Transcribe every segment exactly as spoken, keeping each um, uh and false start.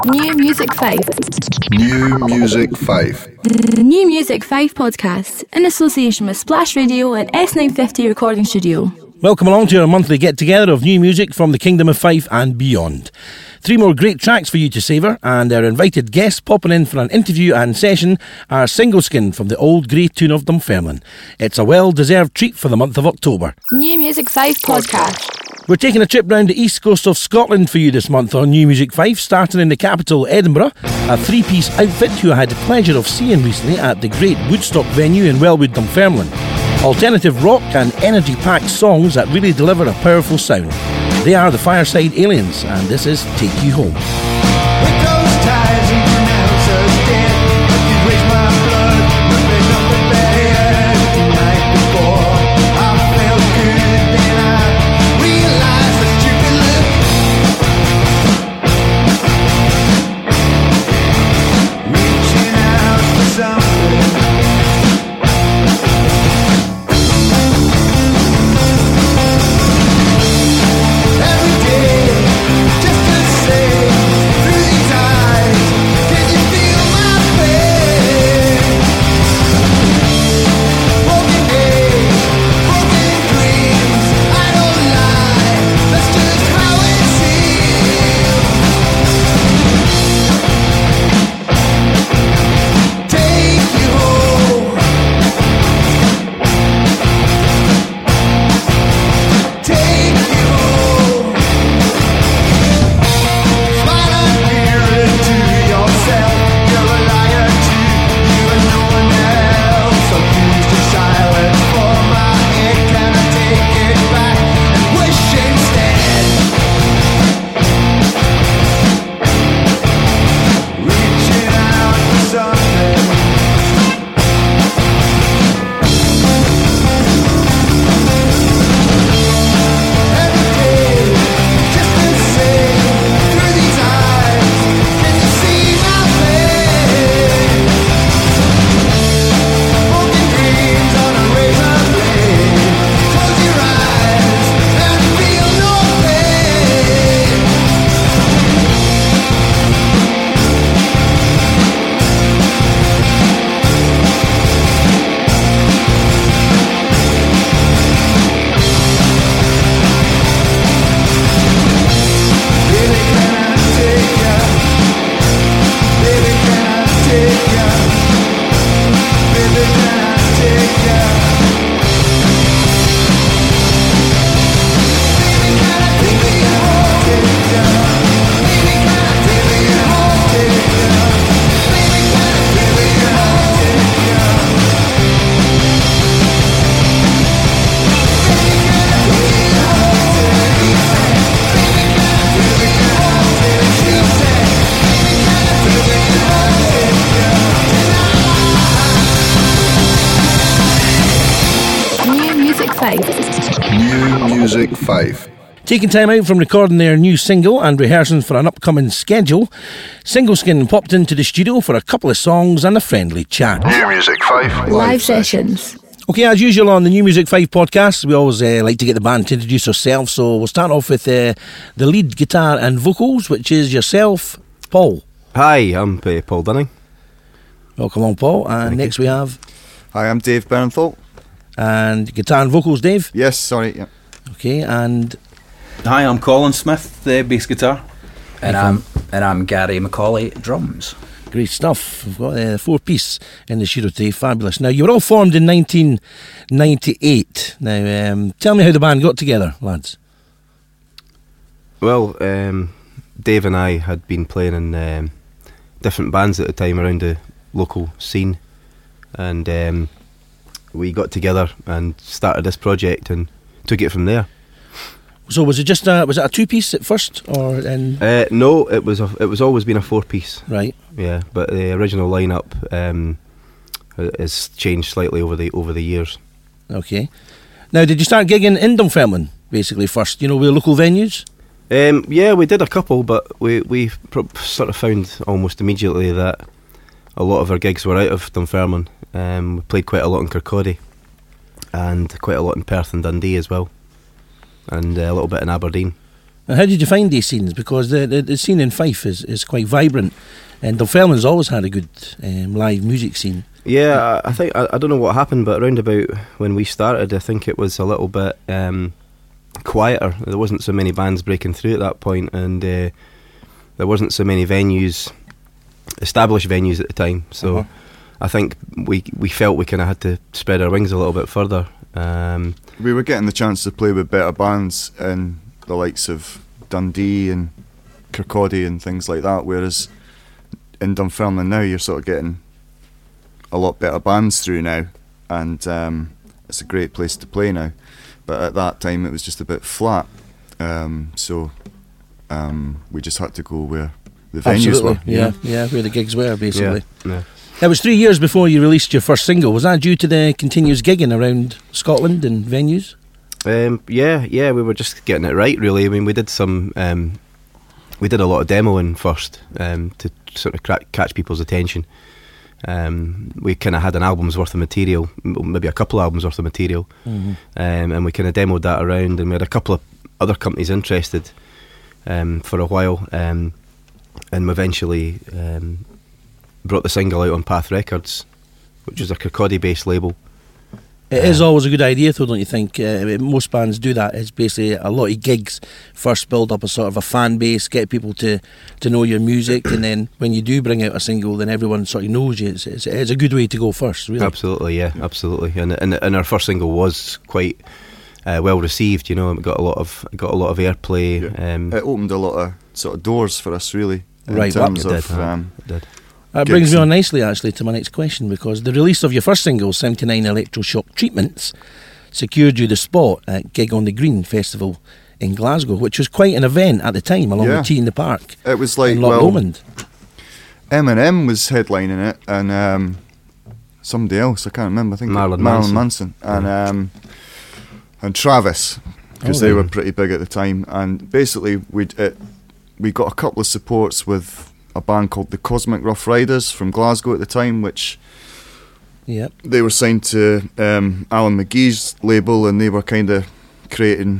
New Music five. New Music five. The New Music five podcast, in association with Splash Radio and S nine fifty Recording Studio. Welcome along to our monthly get-together of new music from the Kingdom of Fife and beyond. Three more great tracks for you to savour, and our invited guests popping in for an interview and session are Single Skin from the Old Grey Tune of Dunfermline. It's a well-deserved treat for the month of October. New Music five podcast. We're taking a trip round the east coast of Scotland for you this month on New Music five, starting in the capital, Edinburgh, a three-piece outfit who I had the pleasure of seeing recently at the great Woodstock venue in Wellwood, Dunfermline. Alternative rock and energy-packed songs that really deliver a powerful sound. They are the Fireside Aliens, and this is Take You Home. With those ties and pronounce us dead, you raise my blood, nothing, nothing bad. The night before, I felt good, then I realized the stupid look. Reaching out for something. New Music five. Taking time out from recording their new single and rehearsing for an upcoming schedule, Single Skin popped into the studio for a couple of songs and a friendly chat. New Music five. Live, Live sessions. Okay, as usual on the New Music five podcast, we always uh, like to get the band to introduce ourselves, so we'll start off with uh, the lead guitar and vocals, which is yourself, Paul. Hi, I'm uh, Paul Dunning. Welcome along, Paul. And Thank next you. we have... Hi, I'm Dave Bernthal. And guitar and vocals, Dave? Yes, sorry, yeah. Okay, and... Hi, I'm Colin Smith, the bass guitar. And I'm, and I'm Gary Macaulay, drums. Great stuff. We've got a uh, four-piece in the studio today. Fabulous. Now, you were all formed in nineteen ninety-eight. Now, um, tell me how the band got together, lads. Well, um, Dave and I had been playing in um, different bands at the time around the local scene, and um, we got together and started this project and took it from there. So was it just a, was it a two-piece at first, or in... Uh, no, it was a, it was always been a four-piece. Right. Yeah, but the original lineup um, has changed slightly over the over the years. Okay. Now, did you start gigging in Dunfermline basically first? You know, with local venues. Um, yeah, we did a couple, but we we pro- sort of found almost immediately that a lot of our gigs were out of Dunfermline. Um, we played quite a lot in Kirkcaldy and quite a lot in Perth and Dundee as well, and uh, a little bit in Aberdeen. And how did you find these scenes? Because the the, the scene in Fife is, is quite vibrant, and Dunfermline's always had a good um, live music scene. Yeah, I, I think I, I don't know what happened, but around about when we started, I think it was a little bit um, quieter. There wasn't so many bands breaking through at that point, and uh, there wasn't so many venues, established venues at the time. So Uh-huh. I think we we felt we kind of had to spread our wings a little bit further. Um, We were getting the chance to play with better bands in the likes of Dundee and Kirkcaldy and things like that, whereas in Dunfermline now you're sort of getting a lot better bands through now, and um, it's a great place to play now. But at that time it was just a bit flat, um, so um, we just had to go where the venues Absolutely, were. you yeah, know? yeah, where the gigs were, basically. yeah, yeah. It was three years before you released your first single. Was that due to the continuous gigging around Scotland and venues? Um, yeah, yeah, we were just getting it right, really. I mean, we did some, um, we did a lot of demoing first um, to sort of cra- catch people's attention. Um, we kind of had an album's worth of material, m- maybe a couple of albums worth of material, Mm-hmm. um, and we kind of demoed that around, and we had a couple of other companies interested um, for a while, um, and we eventually um, brought the single out on Path Records, which is a Kirkcaldy-based label. It is always a good idea, though, don't you think? Uh, most bands do that. It's basically a lot of gigs. First, build up a sort of a fan base, get people to, to know your music, and then when you do bring out a single, then everyone sort of knows you. It's, it's, it's a good way to go first, really. Absolutely, yeah, absolutely. And and and our first single was quite uh, well received. You know, it got a lot of got a lot of airplay. Yeah. Um, It opened a lot of sort of doors for us, really, in Right, terms it of did, um, it did. That gigs brings me and- on nicely, actually, to my next question, because the release of your first single, seventy-nine Electroshock Treatments, secured you the spot at Gig on the Green Festival in Glasgow, which was quite an event at the time, along Yeah. with Tea in the Park It was like, and Loch well, Lomond. Eminem was headlining it, and um, somebody else, I can't remember, I think Marilyn Marilyn Manson. Manson, and um, and Travis, because Oh, they right. were pretty big at the time. And basically, we we got a couple of supports with a band called the Cosmic Rough Riders from Glasgow at the time, which Yep. they were signed to um, Alan McGee's label, and they were kind of creating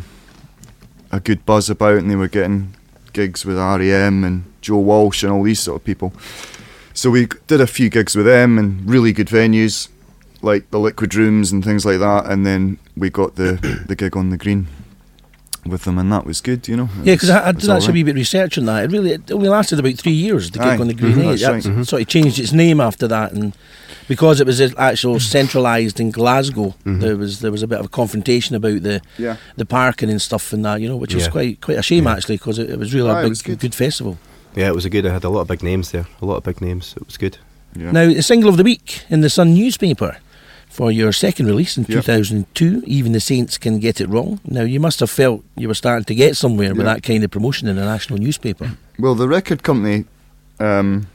a good buzz about it, and they were getting gigs with R E M and Joe Walsh and all these sort of people. So we did a few gigs with them in really good venues like the Liquid Rooms and things like that, and then we got the, the gig on the Green with them, and that was good, you know. It Yeah, because was- I, I it did was all actually a right. wee bit of research on that. It really it only lasted about three years, the gig Aye, on the Green. mhm, eh? that's That right. Mhm. sort of changed its name after that, and because it was actually centralised in Glasgow, Mhm. there was there was a bit of a confrontation about the Yeah. the parking and stuff and that, you know, which was Yeah. quite quite a shame Yeah. actually, because it, it was really Aye, a it big was good. good. festival. Yeah, it was a good. I had a lot of big names there. A lot of big names. It was good. Yeah. Now, the single of the week in the Sun newspaper for your second release in Yep. two thousand two, Even the Saints Can Get It Wrong. Now, you must have felt you were starting to get somewhere with Yeah. that kind of promotion in a national newspaper. Well, the record company um,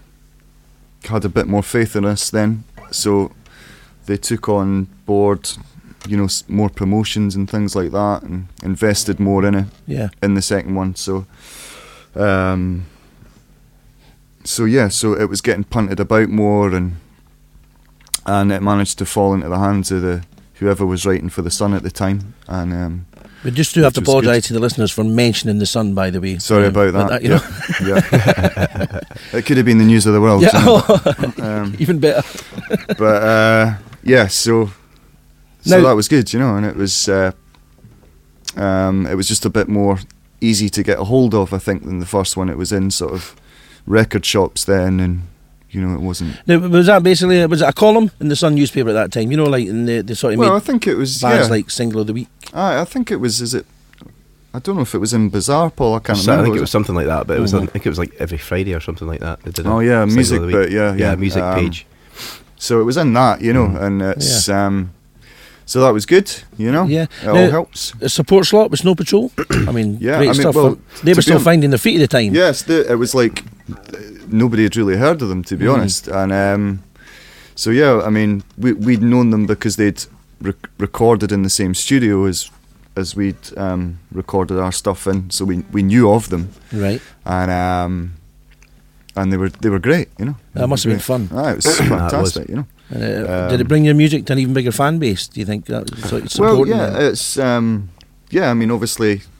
had a bit more faith in us then, so they took on board, you know, s- more promotions and things like that, and invested more in it Yeah. in the second one. So, um, so yeah, so it was getting punted about more, and and it managed to fall into the hands of the whoever was writing for the Sun at the time, and. Um, We just do have to Which was good. apologise to the listeners for mentioning the Sun, by the way. Sorry Uh, about but that. you know. yeah. It could have been the news of the world. Yeah, shouldn't it? Um, even better. but uh, yeah, so so Now- that was good, you know, and it was uh, um, it was just a bit more easy to get a hold of, I think, than the first one. It was in sort of record shops then, and you know, it wasn't. Now, was that basically, was it a column in the Sun newspaper at that time? You know, like in the, the sort of Well, I made think it was. bands Yeah, like Single of the Week. I, I think it was. Is it? I don't know if it was in Bazaar, Paul. I can't So remember. I think it was was something like that, but it was. Mhm. I think it was like every Friday or something like that. They did a Oh yeah, single music of the week. bit. Yeah, yeah, Yeah, music Um, page. So it was in that, you know, Mm. and it's um, so that was good, you know. Yeah. it all Now- helps. A support slot with Snow Patrol. I mean, Yeah, great I mean, stuff. well, they to were be still hon- finding their feet at the time. Yes, the, it was like uh, nobody had really heard of them, to be Mm. honest. And um, so yeah, I mean, we we'd known them because they'd rec- recorded in the same studio as as we'd um, recorded our stuff in, so we we knew of them, Right. and um, and they were they were great, you know. That must have been fun. Ah, it was fantastic, you know. Uh, did Um, it bring your music to an even bigger fan base? Do you think that was sort of Well, supporting yeah, it? it's um, yeah. I mean, obviously,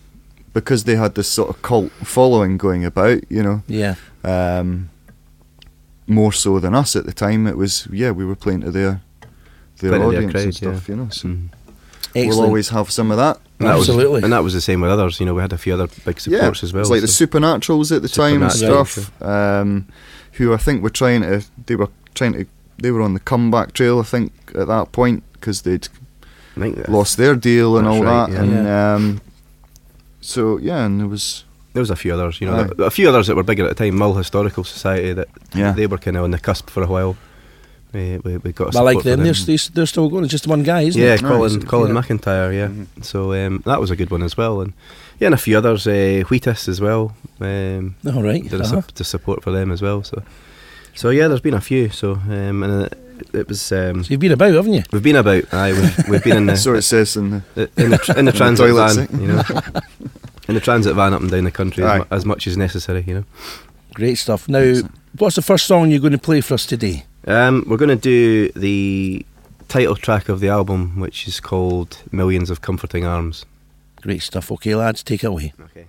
because they had this sort of cult following going about, you know. Yeah. Um, more so than us at the time. It was, yeah, we were playing to their their Playing to their audience crowd, and stuff, yeah. you know. So Mm. we'll Excellent. always have some of that. And that was- Absolutely. and that was the same with others. You know, we had a few other big supports yeah, as well. It's like the so- Supernaturals at the time and Supernatural, stuff. Um, who I think were trying to, they were trying to, they were on the comeback trail, I think, at that point, because they'd I think that- lost their deal and That's all right, that. yeah. And Yeah. um, so yeah, and there was There was a few others, you know, Aye. that- a few others that were bigger at the time. Mull Historical Society, that Yeah. they were kind of on the cusp for a while. We, we, we got a I like support for them. They're, st- they're still going. It's just one guy, isn't yeah, it? Colin, Nice. Colin Yeah. McIntyre, yeah. Mhm. So um, that was a good one as well, and yeah, and a few others. Uh, Wheatus as well. Um, All right. did a Uh-huh. sup- to support for them as well. So, so yeah, there's been a few. So um, and uh, it was. Um, So you've been about, haven't you? we've been about. Aye, we've, we've been in the so it says in the in the tr- in the the transit toilets, van, eh? you know, in the transit van up and down the country as, Aye. mu- as much as necessary, you know. Great stuff. Now, what's the first song you're going to play for us today? Um, we're going to do the title track of the album, which is called Millions of Comforting Arms. Great stuff. Okay, lads, take it away. Okay.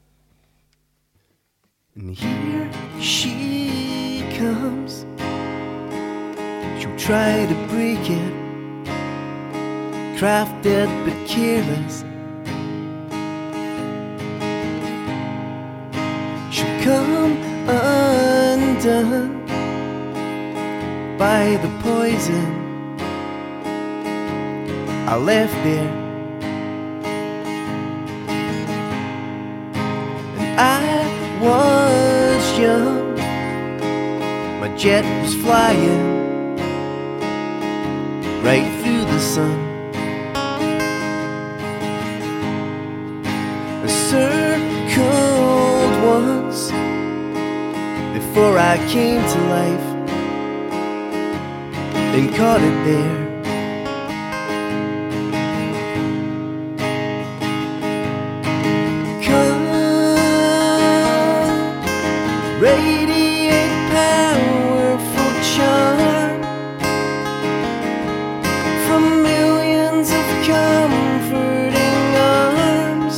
Here she comes. She'll try to break it, crafted but careless. She'll come undone by the poison I left there. And I was young, my jet was flying right through the sun. I circled once before I came to life and caught it there. Radiate powerful charm from millions of comforting arms,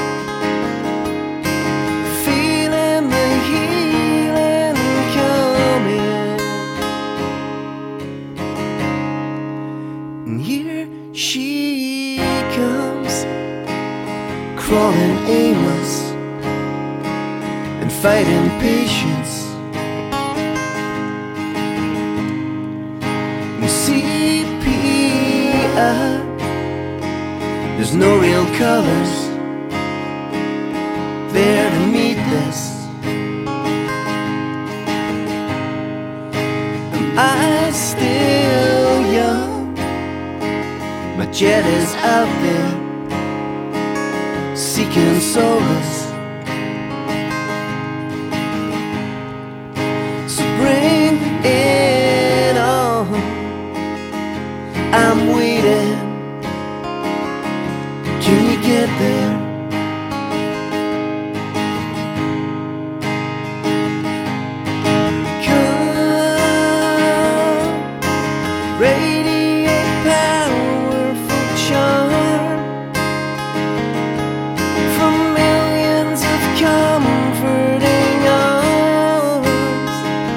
feeling the healing coming. And here she comes, crawling aimless and fighting patience. And sepia, there's no real colors there to meet this. Am I still young? My jet is out there seeking solace. Bring it on, I'm waiting. Can you get there? Come, radiate powerful charm from millions of comforting arms,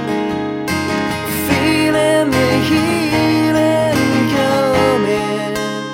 feeling the healing coming.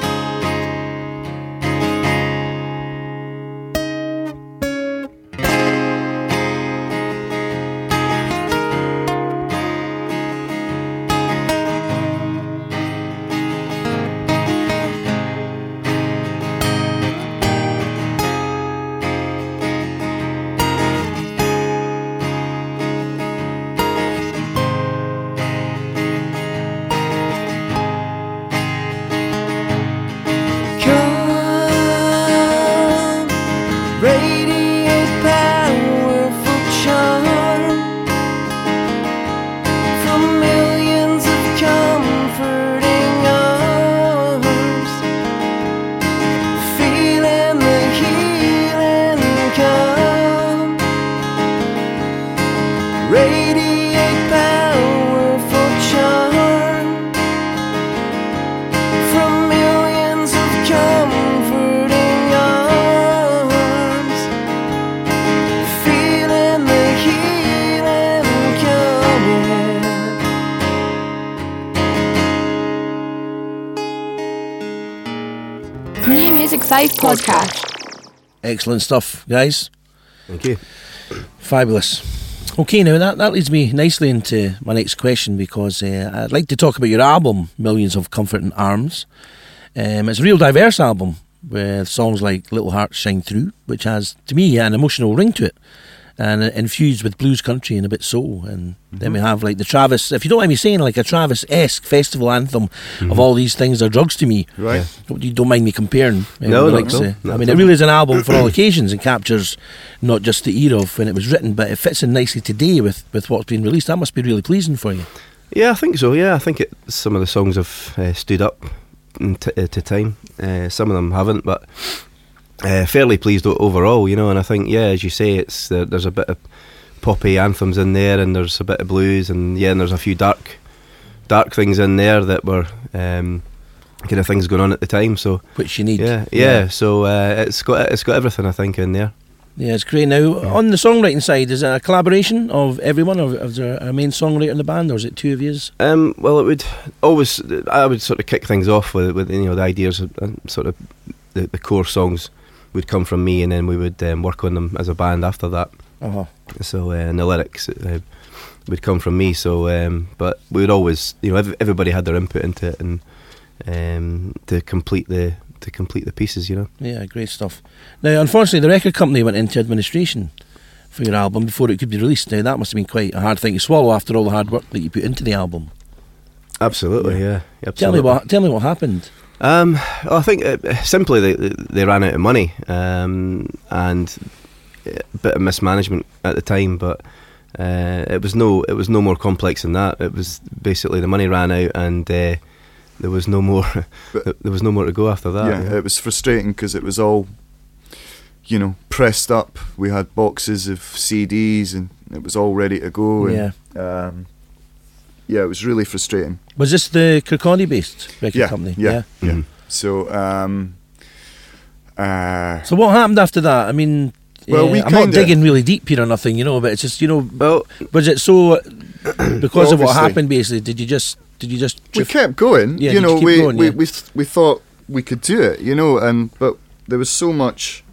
Come, radiate powerful charm from millions of comforting arms, feeling the healing come. Radiate powerful charm from millions of comforting arms, Music five podcast. Excellent stuff, guys. Thank you. Fabulous. Okay, now that, that leads me nicely into my next question, because uh, I'd like to talk about your album, Millions of Comfort and Arms. Um, it's a real diverse album with songs like Little Hearts Shine Through, which has, to me, an emotional ring to it, and uh, infused with blues country and a bit soul. And mm-hmm. then we have like the Travis, if you don't mind me saying, like a Travis-esque festival anthem mm-hmm. of all these things are drugs to me. Right. Yeah. You don't mind me comparing. Uh, No, no, likes, no, uh, no, I mean, no. it really is an album for all occasions and captures not just the era of when it was written, but it fits in nicely today with, with what's been released. That must be really pleasing for you. Yeah, I think so. Yeah, I think it, some of the songs have uh, stood up t- uh, to time. Uh, some of them haven't, but uh, fairly pleased o- overall, you know. And I think, yeah, as you say, it's uh, there's a bit of poppy anthems in there, and there's a bit of blues, and yeah, and there's a few dark, dark things in there that were um, kind of things going on at the time. So Which you need. yeah, yeah. So uh, it's got it's got everything, I think, in there. Yeah, it's great. Now, on the songwriting side, is it a collaboration of everyone, or is there a main songwriter in the band, or is it two of yous? Um, well, it would always. I would sort of kick things off with, with you know the ideas, of, uh, sort of the, the core songs would come from me, and then we would um, work on them as a band after that. Uh-huh. So uh, and the lyrics uh, would come from me. So, um, but we would always, you know, ev- everybody had their input into it, and um, to complete the to complete the pieces, you know. Yeah, great stuff. Now, unfortunately, the record company went into administration for your album before it could be released. Now, that must have been quite a hard thing to swallow after all the hard work that you put into the album. Absolutely, yeah. yeah Tell absolutely. me what. Tell me what happened. Um, well, I think uh, simply they they ran out of money, um, and a bit of mismanagement at the time, but uh, it was no it was no more complex than that. It was basically the money ran out, and uh, there was no more there was no more to go after that. Yeah, it was frustrating because it was all, you know, pressed up. We had boxes of C Ds and it was all ready to go. And, yeah. Um, yeah, it was really frustrating. Was this the Kirkcaldy-based record Yeah, company? yeah, yeah. Mhm. So, um, uh, So what happened after that? I mean, Well, uh, we I'm not kinda- digging really deep here or nothing, you know, but it's just, you know, Well, was it so because Well, of what obviously- happened? Basically, did you just did you just we drift- kept going. Yeah, you you know, keep we going, we yeah. we th- we thought we could do it. You know, and but there was so much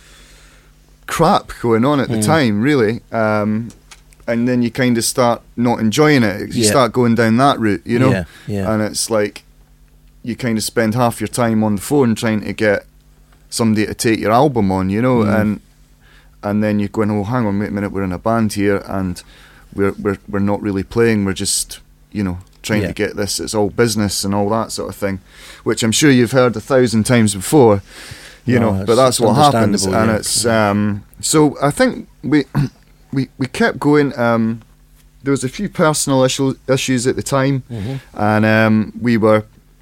crap going on at the Mm. time, really. Um, and then you kind of start not enjoying it. You Yeah. start going down that route, you know. Yeah, yeah. And it's like you kind of spend half your time on the phone trying to get somebody to take your album on, you know, Mm. and and then you're going, oh, hang on, wait a minute, we're in a band here, and we're we're we're not really playing. We're just, you know, trying Yeah. to get this. It's all business and all that sort of thing, which I'm sure you've heard a thousand times before, you No, know. it's- But that's it's what happens, understandable, and yeah. it's um. So I think we we we kept going. Um, there was a few personal issue, issues at the time, Mhm. and um, we were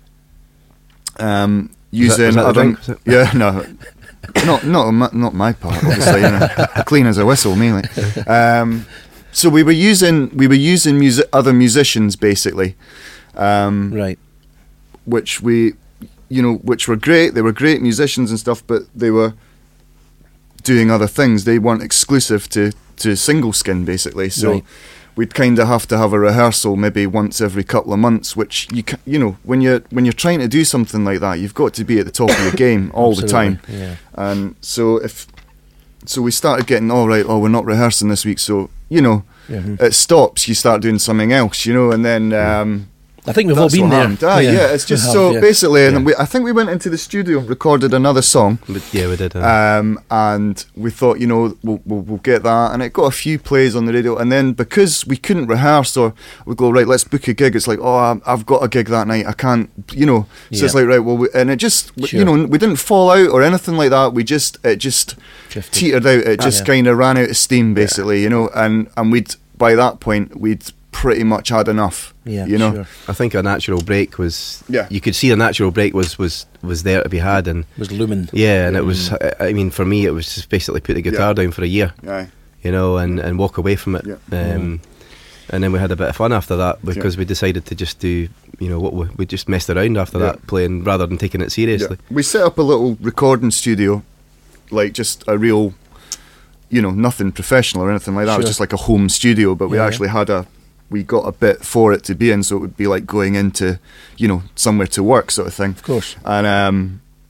um Was that- using was that the other drink? Was it? yeah no. Not not on my, not my part, obviously. You know, clean as a whistle, mainly. Um, so we were using we were using music, other musicians, basically, um, Right. which we, you know, which were great. They were great musicians and stuff, but they were doing other things. They weren't exclusive to to Single Skin, basically. So Right. we'd kind of have to have a rehearsal maybe once every couple of months. Which you ca- you know, when you're when you're trying to do something like that, you've got to be at the top of your game all the time. Absolutely, Yeah. And so if so we started getting, all right, oh, we're not rehearsing this week, so you know, Mhm. it stops, you start doing something else, you know, and then um I think we've all that's been what there. happened. Ah, yeah. it's we just have, so yeah. basically, and Yeah. we, I think we went into the studio and recorded another song, but yeah, we did. Uh, um, and we thought, you know, we'll, we'll we'll get that, and it got a few plays on the radio, and then because we couldn't rehearse, or we go, right, let's book a gig. It's like, oh, I'm- I've got a gig that night, I can't, you know. So it's Yeah. like, right, well, we, and it just, Sure. you know, we didn't fall out or anything like that. We just, it just Drifted. teetered out. It Ah, just yeah. kind of ran out of steam, basically, you know, and and we'd by that point we'd pretty much had enough, Yeah, you know. sure. I think a natural break was. Yeah. You could see a natural break was was was there to be had, and Was looming. yeah, and it was. I I mean, for me, it was just basically put the guitar Yeah. down for a year, Aye. you know, and, and walk away from it. Yeah. Um, and then we had a bit of fun after that because we decided to just do, you know, what we, we just messed around after Yeah. that, playing rather than taking it seriously. Yeah. We set up a little recording studio, like just a real, you know, nothing professional or anything like that. It was Sure. just like a home studio, but we Yeah. actually had a, we got a bit for it to be in, so it would be like going into, you know, somewhere to work sort of thing. Of course. And um,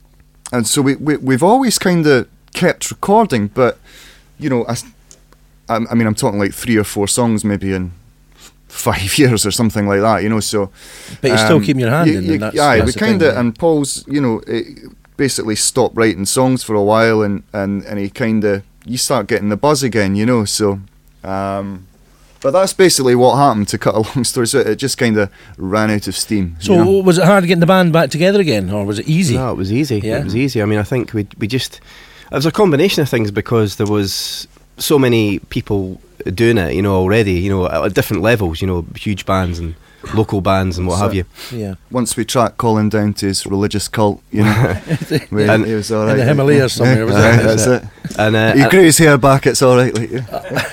and so we, we we've always kind of kept recording, but you know, I, s- I, I mean, I'm talking like three or four songs maybe in five years or something like that, you know. So, But you still um, keep your hand you- in, you- and that's, aye, that's we the kind thing, of yeah. and Paul's, you know, it basically stopped writing songs for a while, and and and he kind of you start getting the buzz again, you know. So, um, but that's basically what happened. To cut a long story short, it just kind of ran out of steam. So you know? was it hard getting the band back together again, or was it easy? No, it was easy. Yeah. It was easy. I mean, I think we we just it was a combination of things because there was so many people doing it, you know, already, you know, at different levels, you know, huge bands and local bands and what So- have you. Yeah. Once we tracked Colin down to his religious cult, you know, we, And- it was all in right. the Himalayas somewhere, was Aye, it? that's it. And uh, He and- grew his hair back. It's all right. Like, yeah.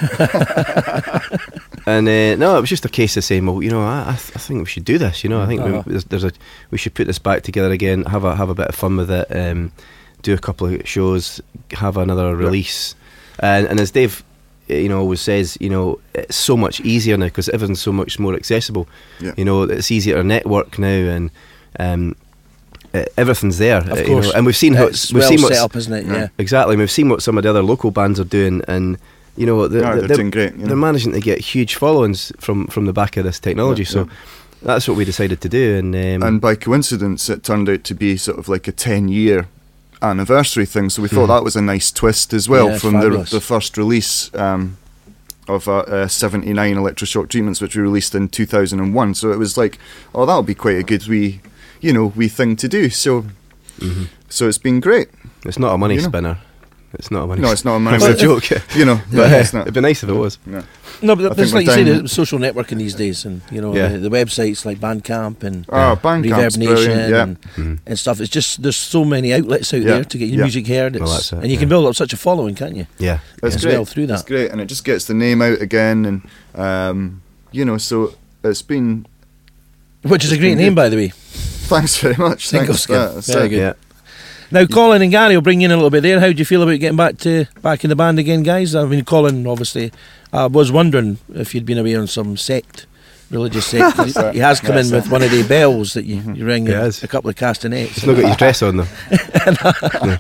And uh, no, it was just a case of saying, well, you know, I, I, th- I think we should do this. You know, I think Uh-huh. we, there's, there's a we should put this back together again, have a have a bit of fun with it, um, do a couple of shows, have another release, and and as Dave, uh, you know, always says, you know, it's so much easier now because everything's so much more accessible. Yeah. You know, it's easier to network now, and um, uh, everything's there. Of uh, you course. know, and we've seen how It's we've well seen set what's up, isn't it? Yeah. exactly. We've seen what some of the other local bands are doing, and you know, they're, Yeah, they're they're, doing great, you they're know. managing to get huge followings from, from the back of this technology. Yeah, so yeah. that's what we decided to do. And, um, And by coincidence, it turned out to be sort of like a ten-year anniversary thing. So we thought that was a nice twist as well Yeah, it's from the fabulous. the first release um, of uh, uh, seventy-nine electroshock treatments, which we released in two thousand one. So it was like, oh, that would be quite a good wee, you know, wee thing to do. So, Mhm. so it's been great. it's not a money you know. spinner. It's not a money. No, it's not a money It's a spinner. joke. You know, But but uh, it's not. it'd be nice if it was. No. No, I but think there's we're like you say, down- the social networking these days, and you know, Yeah. the, the websites like Bandcamp and Oh, Bandcamp's Reverb Nation brilliant. Yeah. and, Mhm. and stuff. It's just there's so many outlets out Yeah, there to get your yeah. music heard. It's, Well, that's it, and you can yeah. build up such a following, can't you? Yeah. It's as great. well through It's that. great, and it just gets the name out again, and um, you know, so it's been. Which is a It's great been name, good. by the way. Thanks very much. Single Thanks for skin. that. That's Very it. good. Yeah. Now, Colin and Gary will bring you in a little bit there. How do you feel about getting back to back in the band again, guys? I mean, Colin, obviously, I was wondering if you'd been away on some sect, religious sect. he, he has come in with one of the bells that you, you ring, He and has. a couple of castanets. It's not got his dress on though.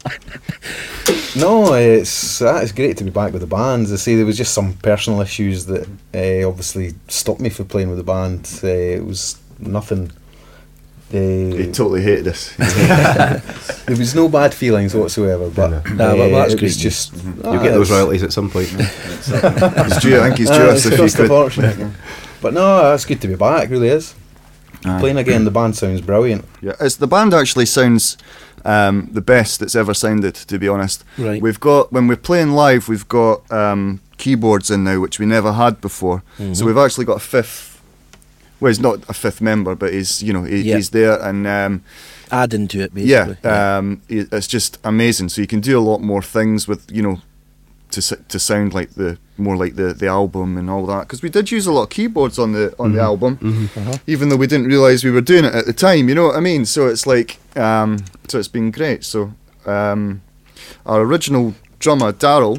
No, it's uh, it's great to be back with the band. As I say, there was just some personal issues that uh, obviously stopped me from playing with the band. Uh, it was nothing. He Uh, totally hated us. there was no bad feelings whatsoever, but No. No, uh, well, that's it great was news. just You'll ah, get those it's- royalties at some point. He's due, I think he's due ah, us it's if he just could. unfortunate. But no, it's good to be back. Really is. Aye. Playing again, the band sounds brilliant. Yeah, it's the band actually sounds um, the best it's ever sounded. To be honest, Right. we've got when we're playing live, we've got um, keyboards in now, which we never had before. Mm-hmm. So we've actually got a fifth. Well, he's not a fifth member, but he's you know he, Yeah. he's there, and um, Adding to it, yeah, basically. um, it- it's just amazing. So you can do a lot more things with you know to s- to sound like the more like the, the album and all that. Because we did use a lot of keyboards on the on the album, Uh-huh. even though we didn't realise we were doing it at the time. You know what I mean? So it's like um, so it's been great. So um, our original drummer Daryl,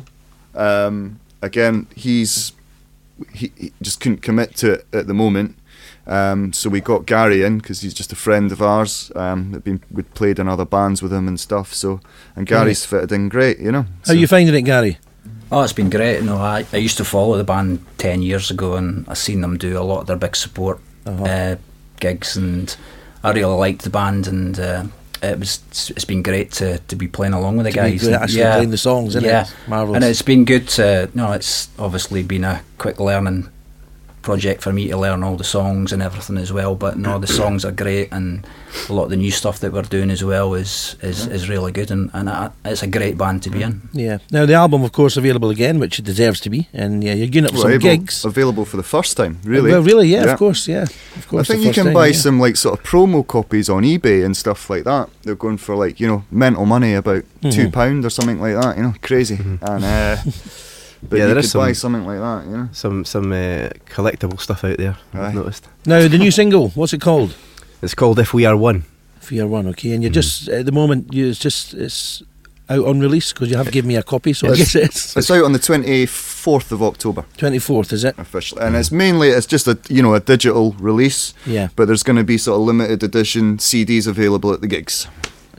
um, again he's he, he just couldn't commit to it at the moment. Um, so we got Gary in because he's just a friend of ours. Um, that been we'd played in other bands with him and stuff. So and Gary's fitted in great, you know. How So- you finding it, Gary? Oh, it's been great. No, I, I used to follow the band ten years ago, and I seen them do a lot of their big support Uh-huh. uh, gigs, and I really liked the band, and uh, it was it's been great to, to be playing along with the To be guys. good at and- actually playing the songs, isn't yeah. it? Marvellous. And it's been good to. No, it's obviously been a quick learning project for me to learn all the songs and everything as well. But no, the songs are great, and a lot of the new stuff that we're doing as well is is, is really good, and, and I, it's a great band to be in. Yeah. Now the album, of course, available again, which it deserves to be, and yeah, you're getting up Well, some able- gigs. available for the first time, really. Well, really, yeah, of course, yeah. Of I course, think the you first can time, buy yeah. some like sort of promo copies on eBay and stuff like that. They're going for like you know mental money, about two Mhm. pound or something like that. You know, crazy. And uh, but Yeah, you there could is buy some- something like that. You know. Some some uh, collectible stuff out there. Aye. I've noticed. Now the new single, what's it called? It's called If We Are One. Fear One, okay, and you're Mhm. just at the moment. You, it's just it's out on release because you have given me a copy, so I It's- guess it's It's out on the twenty fourth of October twenty fourth, is it? officially, and it's mainly it's just a you know a digital release. Yeah, But there's going to be sort of limited edition C Ds available at the gigs.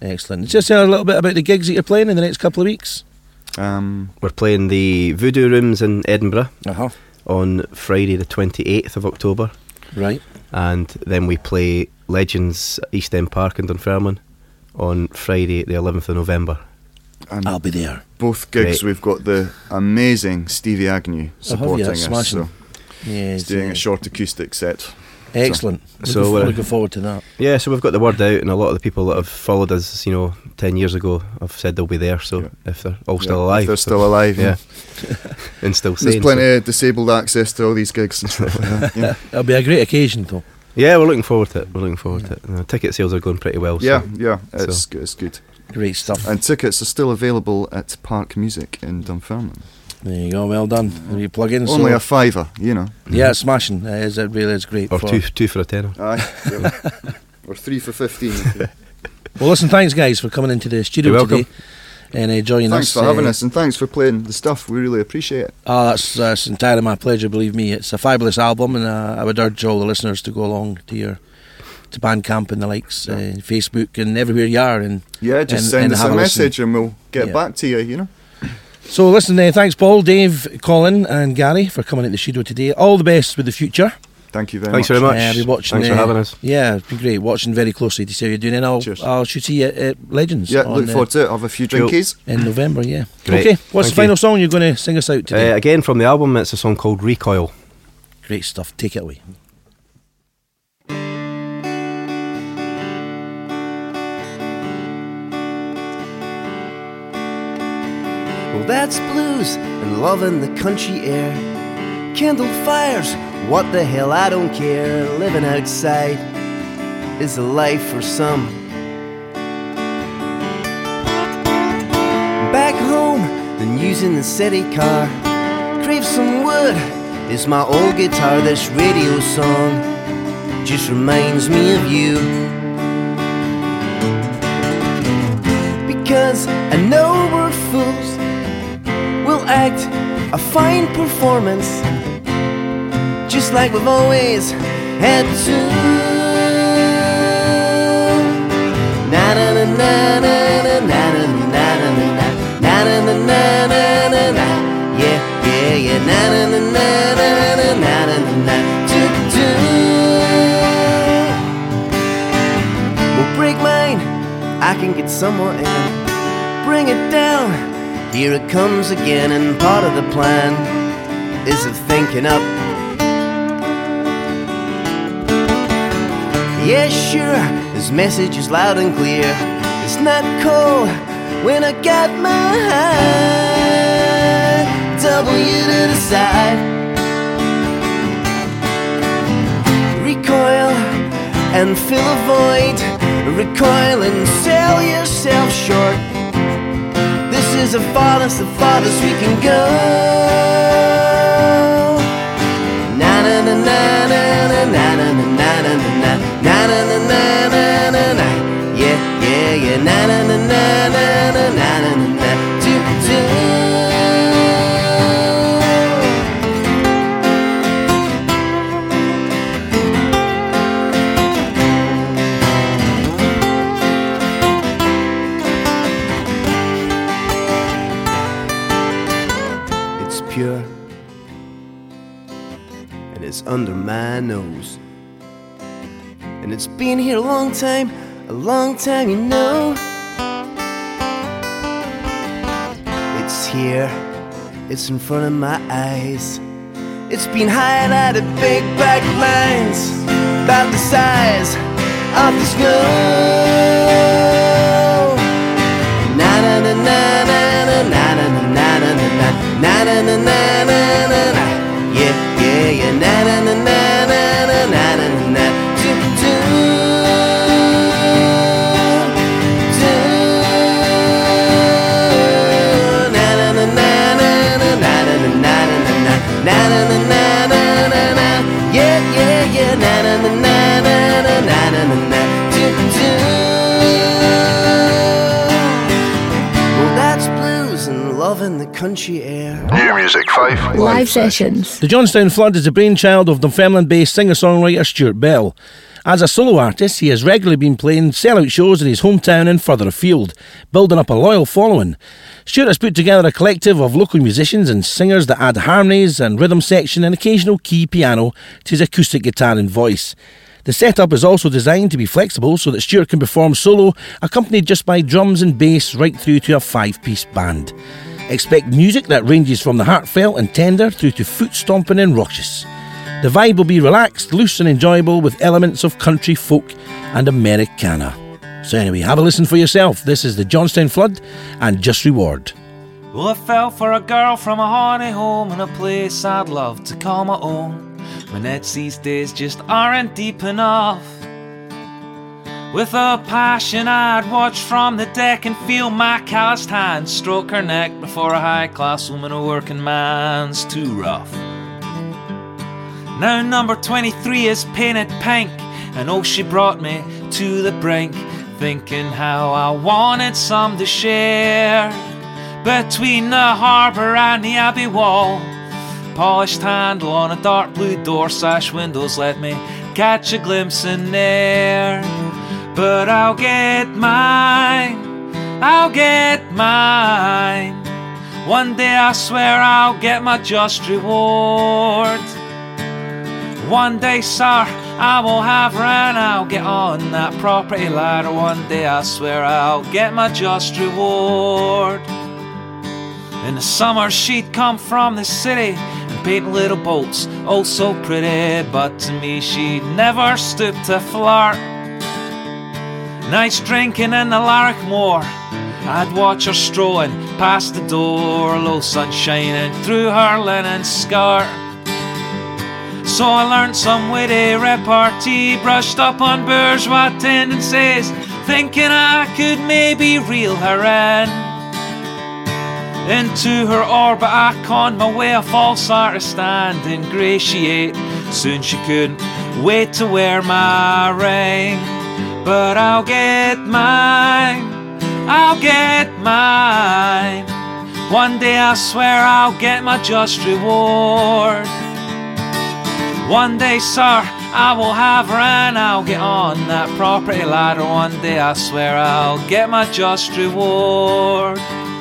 Excellent. Just tell us a little bit about the gigs that you're playing in the next couple of weeks. Um, We're playing the Voodoo Rooms in Edinburgh Uh-huh. on Friday the twenty-eighth of October. Right. And then we play Legends at East End Park in Dunfermline on Friday the eleventh of November. and I'll be there. both gigs, Great. we've got the amazing Stevie Agnew supporting yeah, us. smashing. So Yeah, he's doing uh, a short acoustic set. excellent. So looking, we're- looking forward to that. Yeah, so we've got the word out, and a lot of the people that have followed us, you know, ten years ago, have said they'll be there. So Yeah. if they're all Yeah, still if alive, they're so- still alive. yeah, and still There's sane. plenty so- of disabled access to all these gigs and stuff like that. Yeah, It'll be a great occasion, though. Yeah, we're looking forward to it. We're looking forward to it. Uh, ticket sales are going pretty well. yeah, So. yeah. It's So- good. It's good. Great stuff. And tickets are still available at Park Music in Dunfermline. There you go. Well done. You plug in. Only so, a fiver, you know. yeah, it's smashing. It, is, it really is great. Or for- two, two for a tenner. Aye. yeah. Or three for fifteen. Well, listen, thanks, guys, for coming into the studio You're welcome. today and uh, joining Thanks us. for having uh, us, and thanks for playing the stuff. We really appreciate it. Oh, that's, that's entirely my pleasure, believe me. It's a fabulous album, and uh, I would urge all the listeners to go along to your to Bandcamp and the likes, uh, Facebook and everywhere you are. And Yeah, just and- send and us have a a listen. message and we'll get Yeah. back to you, you know. so, listen, uh, thanks, Paul, Dave, Colin, and Gary for coming at the studio today. All the best with the future. Thank you very Thanks much. very much. Uh, I'll be watching, Thanks for uh, having us. Yeah, it's been great. Watching very closely to see how you're doing, and I'll, Cheers. I'll should see you at, at Legends Yeah, on, look uh, forward to it. Have a few Cool. drinkies. in November. Yeah. Great. Okay. What's Thank the final you. song you're going to sing us out today? Uh, again, from the album, it's a song called Recoil. Great stuff. Take it away. Well, that's blues and loving the country air. Kindled fires, what the hell, I don't care. Living outside is a life for some. Back home, then using the city car. Crave some wood, is my old guitar. This radio song just reminds me of you. Because I know we're fools, we'll act a fine performance, just like we've always had to. Na na na na na na na na na na na na na na na. Yeah, yeah, yeah. Na na na na na na na na na. Do do. We'll break mine, I can get somewhere in. Bring it down, here it comes again. And part of the plan is of thinking up. Yeah, sure, this message is loud and clear. It's not cold when I got my W to the side. Recoil and fill a void. Recoil and sell yourself short. This is the farthest, the farthest we can go. Na na na na na na na na na na na na na na na na na. Yeah, yeah, yeah. Na na na na na na na na na. Do do. It's pure, and it's under my nose. And it's been here a long time, a long time, you know. It's here, it's in front of my eyes. It's been highlighted, big black lines, about the size of the snow. Na na na na na na na na na na na na na na na na na na. Yeah, yeah, yeah. Na na na na na na na na na. Do do do. Na na na na na na na na na na na na na na na na na. Yeah, yeah, yeah. Na na na na na na na na na na. Do do. Well, that's blues and loving the country air. New Music five. Live sessions. The Johnstown Flood is the brainchild of Dunfermline-based singer-songwriter Stuart Bell. As a solo artist, he has regularly been playing sellout shows in his hometown and further afield, building up a loyal following. Stuart has put together a collective of local musicians and singers that add harmonies and rhythm section and occasional key piano to his acoustic guitar and voice. The setup is also designed to be flexible so that Stuart can perform solo, accompanied just by drums and bass right through to a five-piece band. Expect music that ranges from the heartfelt and tender through to foot-stomping and raucous. The vibe will be relaxed, loose and enjoyable with elements of country, folk and Americana. So anyway, have a listen for yourself. This is the Johnstown Flood and Just Reward. Well, I fell for a girl from a honey home in a place I'd love to call my own. My nets these days just aren't deep enough. With a passion I'd watch from the deck and feel my calloused hands stroke her neck before a high-class woman, a working man's too rough. Now number twenty-three is painted pink, and oh, she brought me to the brink, thinking how I wanted some to share. Between the harbour and the abbey wall, polished handle on a dark blue door, sash windows let me catch a glimpse in there. But I'll get mine, I'll get mine. One day I swear I'll get my just reward. One day, sir, I will have her and I'll get on that property ladder. One day I swear I'll get my just reward. In the summer she'd come from the city and paint little boats, oh so pretty, but to me she'd never stoop to flirt. Nights drinking in the Larrickmore, I'd watch her strolling past the door, low sun shining through her linen skirt. So I learned some witty repartee, brushed up on bourgeois tendencies, thinking I could maybe reel her in. Into her orbit I conned my way, a false artist and ingratiate. Soon she couldn't wait to wear my ring. But I'll get mine, I'll get mine. One day I swear I'll get my just reward. One day, sir, I will have her and I'll get on that property ladder. One day I swear I'll get my just reward.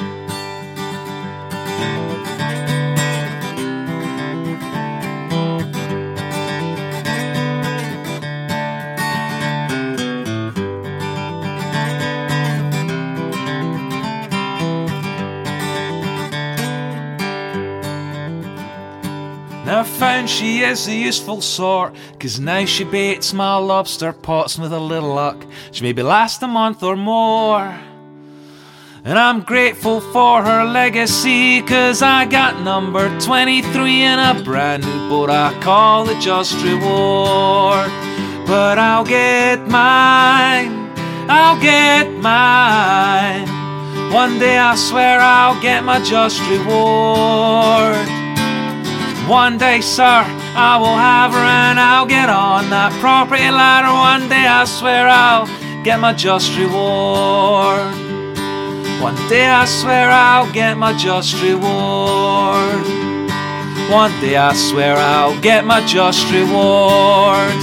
Now found she is a useful sort, 'cause now she baits my lobster pots, and with a little luck she maybe last a month or more. And I'm grateful for her legacy, 'cause I got number twenty-three in a brand new boat I call the just reward. But I'll get mine, I'll get mine. One day I swear I'll get my just reward. One day, sir, I will have her and I'll get on that property ladder. One day I swear I'll get my just reward. One day I swear I'll get my just reward. One day I swear I'll get my just reward.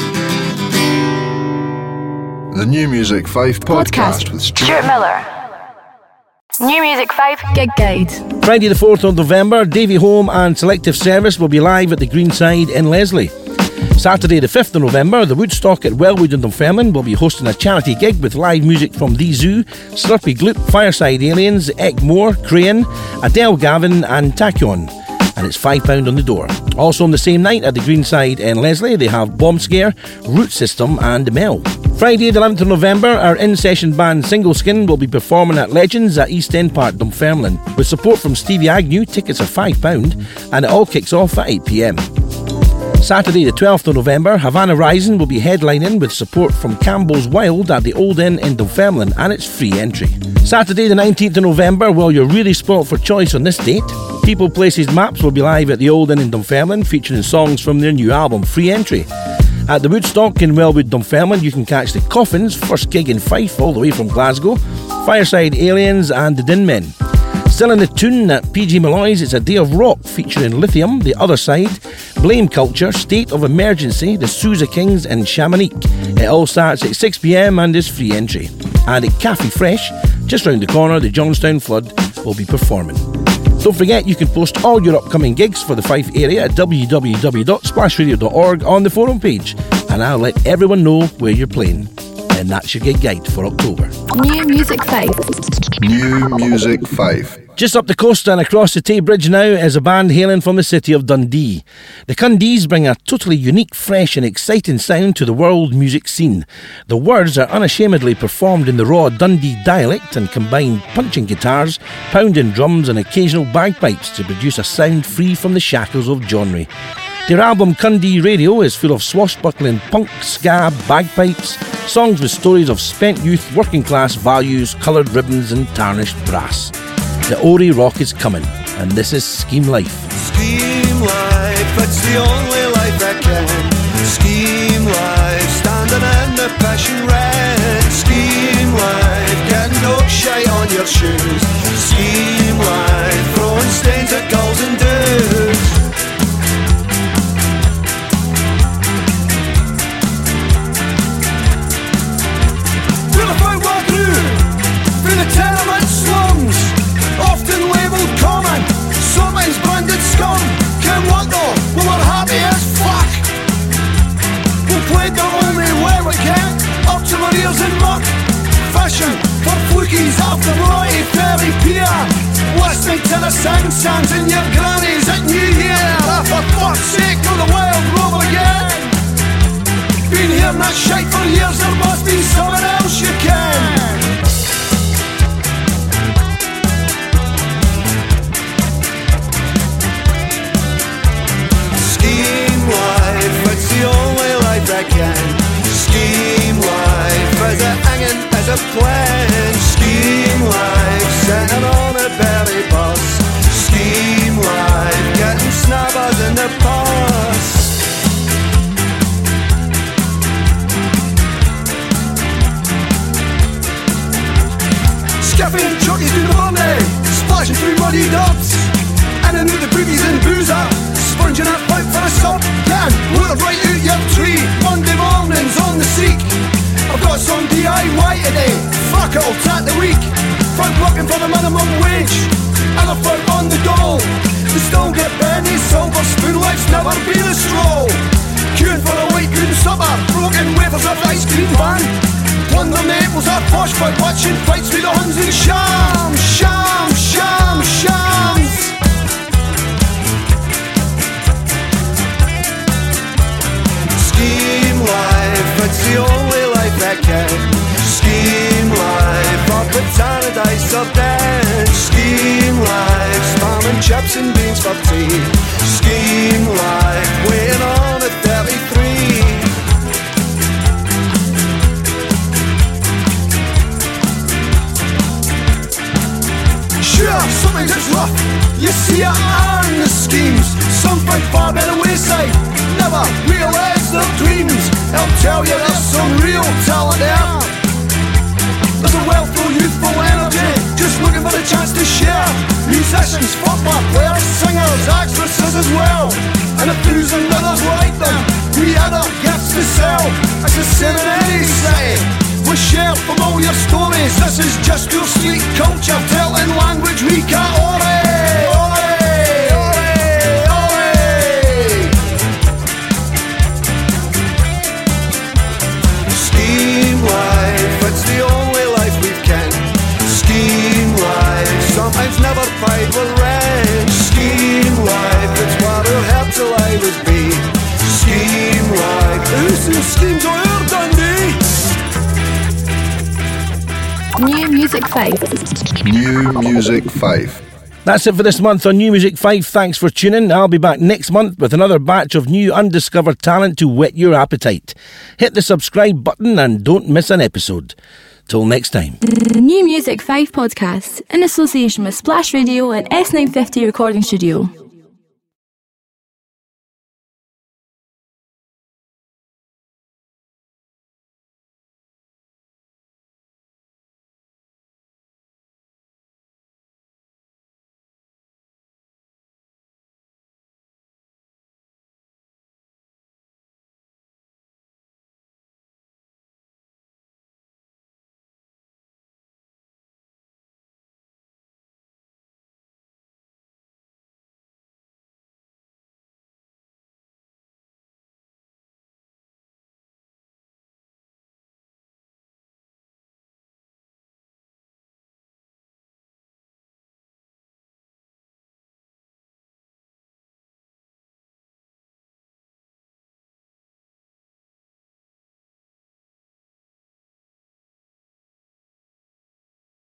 The New Music five podcast, Podcast. with Stuart, Stuart Miller. New Music five Gig Guide. Friday the fourth of November, Davy Home and Selective Service will be live at the Greenside in Leslie. Saturday the fifth of November, the Woodstock at Wellwood in Dunfermline will be hosting a charity gig with live music from The Zoo, Slurpy Gloop, Fireside Aliens, Ekmore, Crane, Adele Gavin and Tachyon. And it's five pounds on the door. Also on the same night at the Greenside in Leslie, they have Bomb Scare, Root System and Mel. Friday the eleventh of November, our in-session band Single Skin will be performing at Legends at East End Park, Dunfermline. With support from Stevie Agnew, tickets are five pounds and it all kicks off at eight p m. Saturday the twelfth of November, Havana Rising will be headlining with support from Campbell's Wild at the Old Inn in Dunfermline, and it's free entry. Saturday the nineteenth of November, well, you're really spoilt for choice on this date. People Places Maps will be live at the Old Inn in Dunfermline, featuring songs from their new album, Free Entry. At the Woodstock in Wellwood, Dunfermline, you can catch the Coffins, first gig in Fife all the way from Glasgow, Fireside Aliens and the Din Men. Still in the tune at P G Malloy's, it's A Day of Rock featuring Lithium, The Other Side, Blame Culture, State of Emergency, The Sousa Kings and Chamonix. It all starts at six p m and is free entry. And at Cafe Fresh, just round the corner, the Johnstown Flood will be performing. Don't forget you can post all your upcoming gigs for the Fife area at w w w dot splash radio dot org on the forum page, and I'll let everyone know where you're playing. And that's your gig guide for October. New Music Five. New Music Five. Just up the coast and across the Tay Bridge now is a band hailing from the city of Dundee. The Cundees bring a totally unique, fresh and exciting sound to the world music scene. The words are unashamedly performed in the raw Dundee dialect and combine punching guitars, pounding drums and occasional bagpipes to produce a sound free from the shackles of genre. Their album Cundee Radio is full of swashbuckling punk, ska, bagpipes, songs with stories of spent youth, working class values, coloured ribbons and tarnished brass. The Ori Rock is coming, and this is Scheme Life. Scheme life, it's the only life I can. Scheme life, standing in the passion red. Scheme life, getting dog shite on your shoes. Scheme life, throwing stains at girls and dudes. Till if I walk through, through the tenement slums, often labelled common, sometimes branded scum. Can what though? Well, we're happy as fuck. We played the only way we can, up to our ears in muck. Fashion for flukies after variety fairy pier. Listening to the sing-songs in your grannies at New Year. Ah, for fuck's sake, go the wild rover again. Been hearing that shite for years, there must be someone else you can. Scheme life, it's the only life I can. Scheme life, as a hanging, as a plan. Scheme life, sitting on a berry bus. Scheme life, getting snappers in the pus. Scaffy and Chucky's doing the money, splashing through muddy dubs. And I knew the boobies and boozer, sponging that pipe for a sub. Can we're right out your tree, Monday mornings on the seek. I've got some D I Y today, fuck it, I'll tat the week. Found working for the minimum wage, and I found on the dole. We still get pennies, silver spoon, let's never be the stroll. Queuing for a white goon supper, broken wafers of ice cream van. Won the maples are posh by watching fights with the Huns and shams, shams, shams, shams. Scheme life, it's the only life I can. Scheme life, up at Paradise or dance. Scheme life, spamming chips and beans for tea. Scheme life, waiting on at thirty-three. Sure, sometimes it's rough, you see it on the schemes. Some find far better wayside, never realise their dreams. I'll tell you there's some real talent there. There's a wealth of youthful energy, just looking for a chance to share. Musicians, football players, singers, actresses as well, and a thousand others like them. We had our gifts to sell, it's the same in any city. We share familiar stories, this is just your street culture, telling language we can't ore, ore, ore, ore. Scheme life, it's the only life we can. Scheme life, sometimes never paid for rent. Scheme life, it's what our hearts will always be. Scheme life, who's in schemes on our Dundee? New Music Five. New Music Five. That's it for this month on New Music five. Thanks for tuning. I'll be back next month with another batch of new undiscovered talent to whet your appetite. Hit the subscribe button and don't miss an episode. Till next time. The New Music five podcast in association with Splash Radio and S nine fifty Recording Studio.